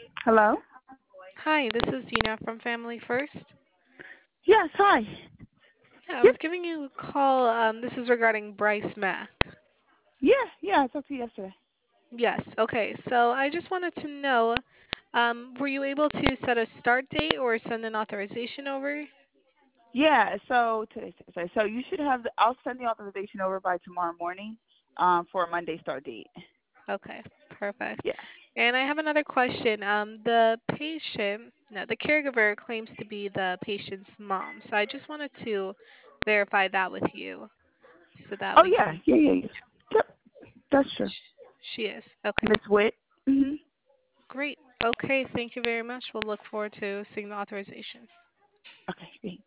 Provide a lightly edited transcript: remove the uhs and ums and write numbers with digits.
Hello? Hi, this is Dina from Family First. Yes, hi. Yeah, I Yep. was giving you a call. This is regarding Bryce Mack. Yeah, I talked to you yesterday. Yes, okay. So I just wanted to know, were you able to set a start date or send an authorization over? Yeah, so today's Thursday. So you should have I'll send the authorization over by tomorrow morning, for a Monday start date. Okay, perfect. Yeah. And I have another question. The patient, no, the caregiver claims to be the patient's mom. So I just wanted to verify that with you so that Oh we yeah, can. yeah. Yep, that's true. She is. Okay. Miss Witt. Mhm. Great. Okay, thank you very much. We'll look forward to seeing the authorization. Okay, thanks.